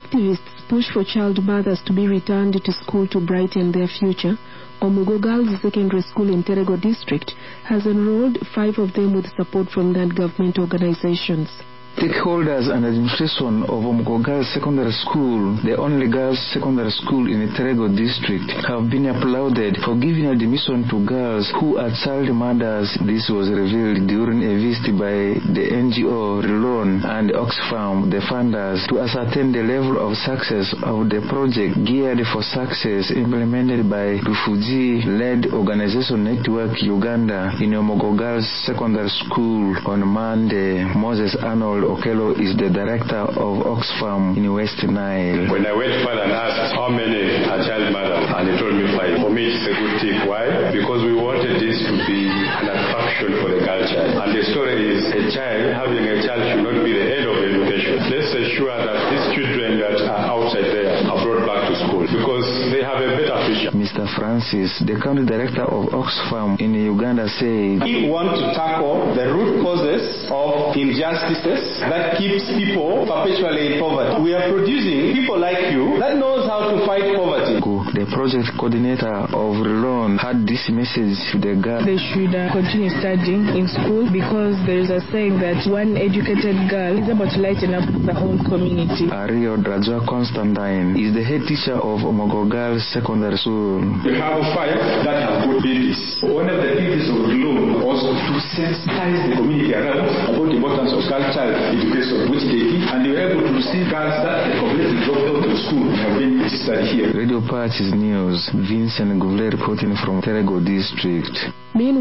activists push for child mothers to be returned to school to brighten their future, Omugo Girls Secondary School in Terego District has enrolled 5 of them with support from non-government organizations. Stakeholders and administration of Omugo Girls Secondary School, the only girls secondary school in the Terego district, have been applauded for giving admission to girls who are child mothers. This was revealed during a visit by the NGO Relon and Oxfam, the funders, to ascertain the level of success of the project geared for success implemented by refugee-led organization Network Uganda in Omugo Girls Secondary School on Monday. Moses Arnold Okelo is the director of Oxfam in West Nile. When I went further and asked how many are child mothers, and he told me 5. For me, it's a good tip. Why? Because we wanted this to be an attraction for the girl child. And the story is having a child should not be the end of education. Let's ensure that these children that are outside there are brought back to school because they have a better future. Mr. Francis, the county director of Oxfam in Uganda, said, we want to tackle the root causes of injustices that keeps people perpetually in poverty. We are producing people like you that knows how to fight poverty. The project coordinator of Relon had this message to the girls. They should continue studying in school because there is a saying that one educated girl is able to lighten up the whole community. Ario Drajwa Constantine is the head teacher of Omugo Girls Secondary School. We have 5 that have good babies. One of the duties of Relon was to sensitize the community around about the importance of girl child education, which they did, and they were able to see girls that completely dropped out of school have been registered here. Radio Patches News, Vincent Goulet reporting from Terego District.